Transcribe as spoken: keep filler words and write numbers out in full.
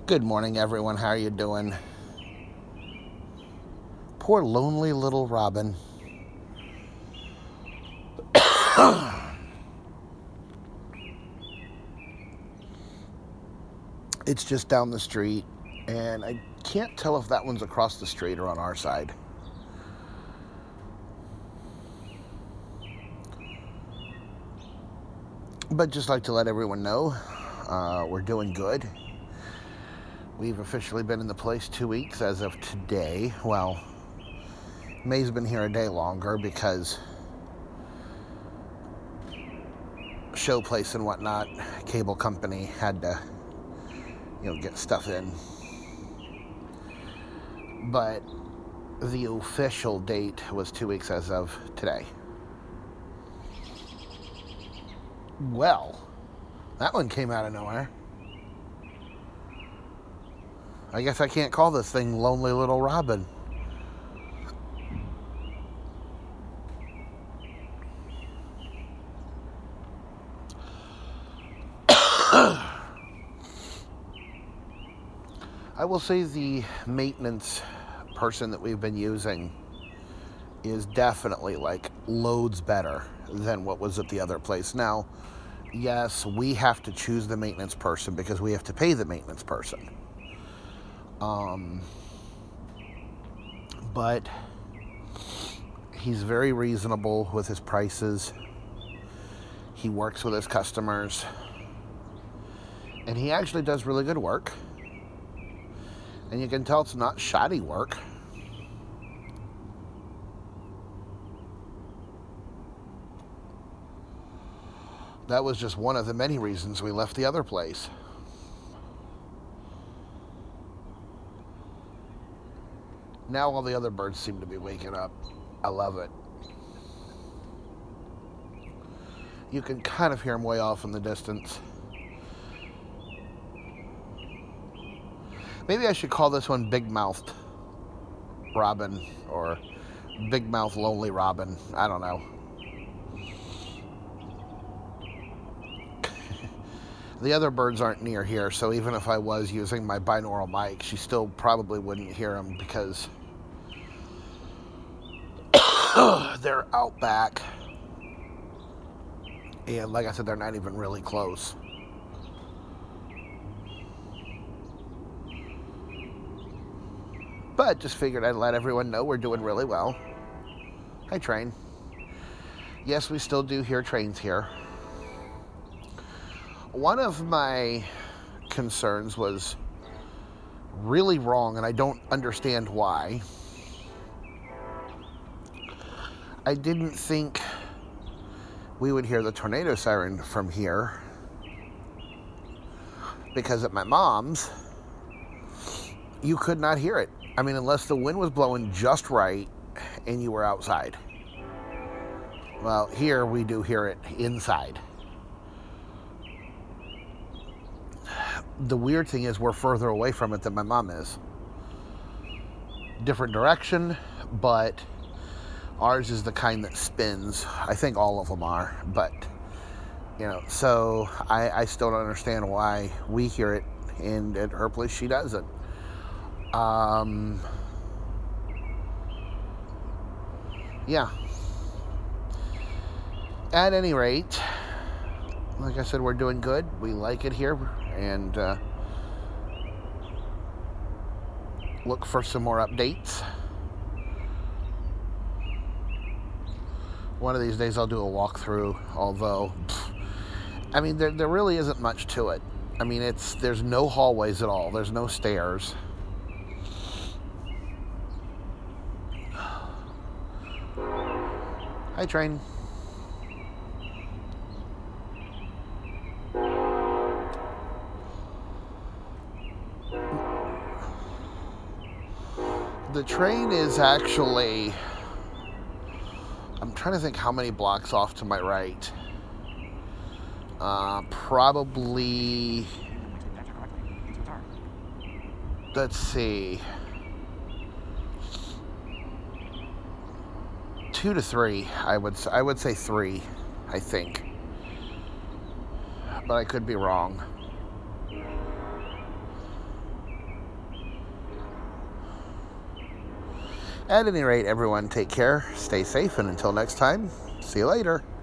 Good morning, everyone. How are you doing? Poor lonely little Robin. It's just down the street, and I can't tell if that one's across the street or on our side. But just like to let everyone know, uh, we're doing good. We've officially been in the place two weeks as of today. Well, May's been here a day longer because show place and whatnot, cable company had to, you know, get stuff in. But the official date was two weeks as of today. Well, that one came out of nowhere. I guess I can't call this thing Lonely Little Robin. I will say the maintenance person that we've been using is definitely like loads better than what was at the other place. Now, yes, we have to choose the maintenance person because we have to pay the maintenance person. Um, but he's very reasonable with his prices. He works with his customers. And he actually does really good work. And you can tell it's not shoddy work. That was just one of the many reasons we left the other place. Now all the other birds seem to be waking up. I love it. You can kind of hear them way off in the distance. Maybe I should call this one Big Mouthed Robin or Big Mouth Lonely Robin. I don't know. The other birds aren't near here, so even if I was using my binaural mic, she still probably wouldn't hear them because they're out back. And like I said, they're not even really close. But just figured I'd let everyone know we're doing really well. Hi, train. Yes, we still do hear trains here. One of my concerns was really wrong, and I don't understand why. I didn't think we would hear the tornado siren from here because at my mom's, you could not hear it. I mean, unless the wind was blowing just right and you were outside. Well, here we do hear it inside. The weird thing is we're further away from it than my mom is. Different direction, but ours is the kind that spins. I think all of them are, but, you know, so I, I still don't understand why we hear it and at her place she doesn't. Um, yeah. At any rate, like I said, we're doing good. We like it here, and uh, look for some more updates. One of these days I'll do a walkthrough, although, pff, I mean, there, there really isn't much to it. I mean, it's there's no hallways at all. There's no stairs. Hi, train. The train is actually, I'm trying to think how many blocks off to my right. Uh, probably, let's see, two to three. I would I would say three, I think, but I could be wrong. At any rate, everyone, take care, stay safe, and until next time, see you later.